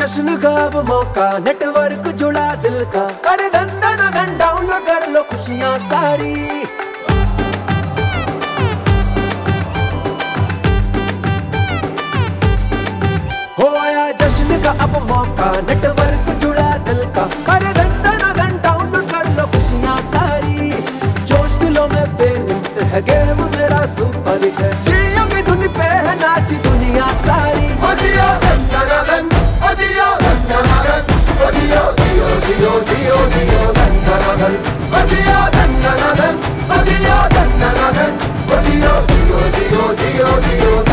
जश्न का अब मौका, नेटवर्क जुड़ा दिल का, कर धन धन धन डाउनलोड कर लो खुशियां सारी। हो आया जश्न का अब मौका, नेटवर्क जुड़ा दिल का, कर धन धन धन डाउनलोड कर लो खुशियां सारी। जोश दिलों में बेलिमिट है, गेम मेरा सुपर हिट है, जियोगे धुन पे है नाच दुनिया सारी। ओ जियो धन धन धन, ओ जियो धन धन धन, ओ जियो जियो जियो जियो जियो धन धन धन, ओ जियो धन धन धन, ओ जियो धन धन धन, ओ जियो जियो जियो जियो जियो